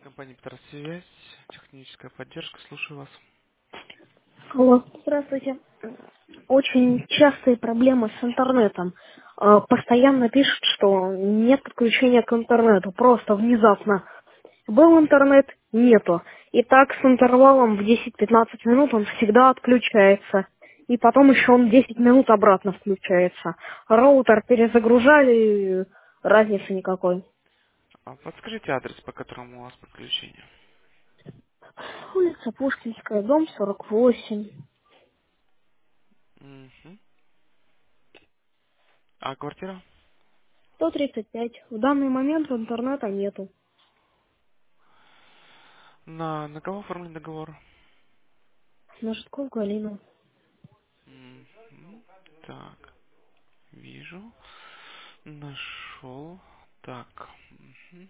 Компания Петросвязь, техническая поддержка, слушаю вас. Алло, здравствуйте. Очень частые проблемы с интернетом. Постоянно пишут, что нет подключения к интернету. Просто внезапно. Был интернет, нету. И так с интервалом в 10-15 минут он всегда отключается. И потом еще он 10 минут обратно включается. Роутер перезагружали, разницы никакой. А подскажите адрес, по которому у вас подключение. Улица Пушкинская, дом 48, Мгм. А квартира? 135. В данный момент интернета нету. На кого оформлен договор? На Житков Галину. Мгм. Так, вижу. Нашел. Так. Мгм.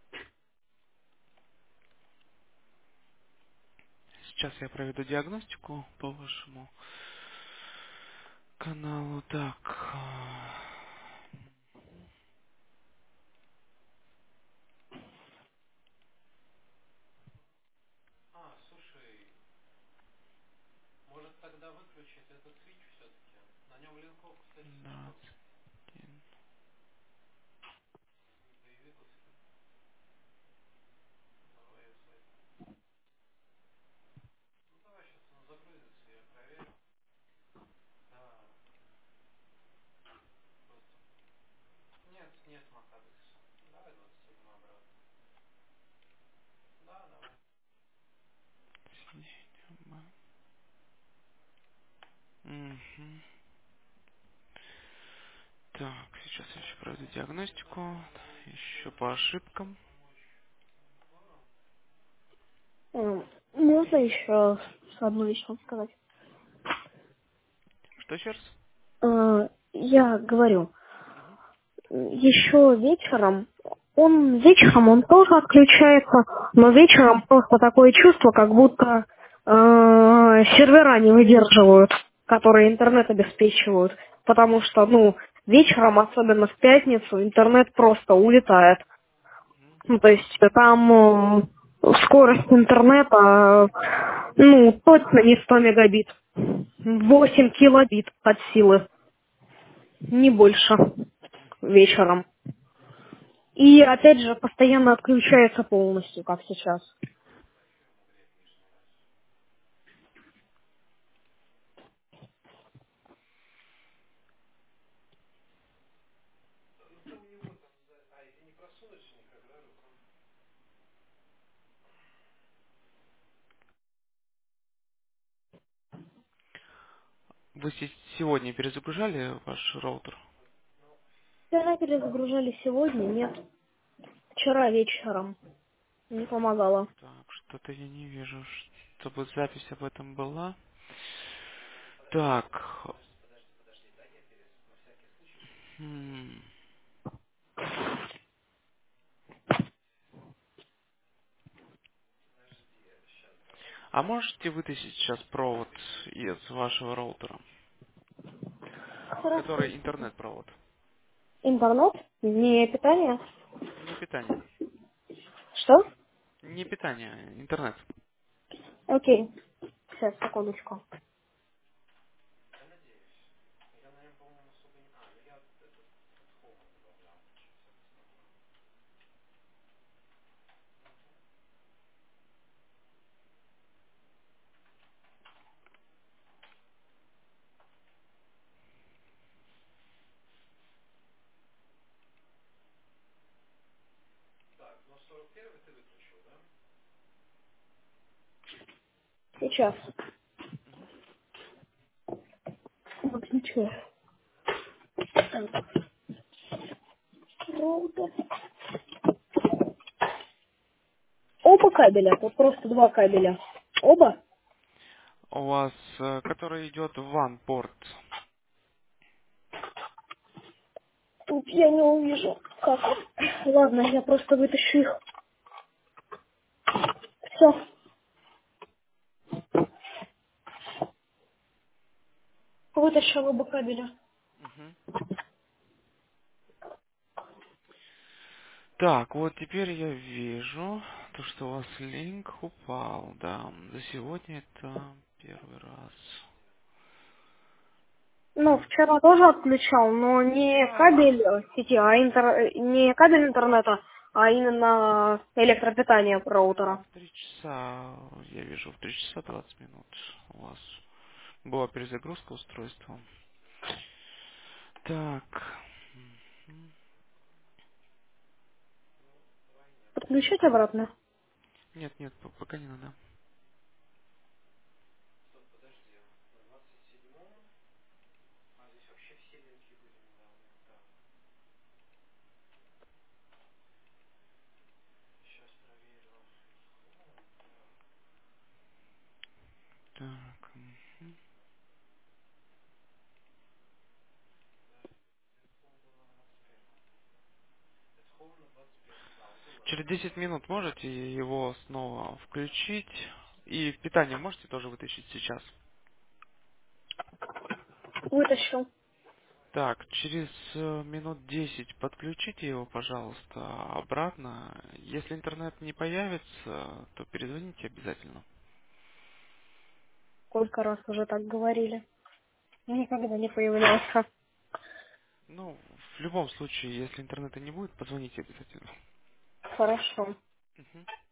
Сейчас я проведу диагностику по вашему каналу. Так. Да. Мгм. Так, сейчас я еще проведу диагностику. Еще по ошибкам. Можно еще одну вещь вам сказать? Что еще раз? Я говорю, еще вечером он тоже отключается, но вечером просто такое чувство, как будто сервера не выдерживают, которые интернет обеспечивают, потому что, вечером, особенно в пятницу, интернет просто улетает. Ну, то есть там скорость интернета, точно не 100 мегабит. 8 килобит от силы, не больше вечером. И опять же постоянно отключается полностью, как сейчас. Вы сегодня перезагружали ваш роутер? Вчера перезагружали, сегодня нет. Вчера вечером не помогало. Так, что-то я не вижу, чтобы запись об этом была. Так. м, А можете вытащить сейчас провод из вашего роутера? Хорошо. Который интернет-провод. Интернет? Не питание? Не питание. Что? Не питание, интернет. Окей. Сейчас, секундочку. Сейчас. Выключу. Роутер. Оба кабеля, тут просто два кабеля. Оба? У вас, который идет в ван-порт. Тут я не увижу. Как? Ладно, я просто вытащу их. Все, вытащил оба кабеля. Мгм. Так, вот теперь я вижу, то, что у вас линк упал, да. За сегодня это первый раз. Ну, Так, вчера тоже отключал, но не кабель сети, не кабель интернета, а именно электропитание да, роутера. в 3 часа, я вижу, в 3 часа 20 минут у вас была перезагрузка устройства. Так. Мгм. Подключить обратно? Нет, нет, пока не надо. Так. Через 10 минут можете его снова включить. И питание можете тоже вытащить сейчас. Вытащил. Так, через минут 10 подключите его, пожалуйста, обратно. Если интернет не появится, то перезвоните обязательно. Сколько раз уже так говорили. Никогда не появлялся. Ну, в любом случае, если интернета не будет, позвоните обязательно. Хорошо. Мгм.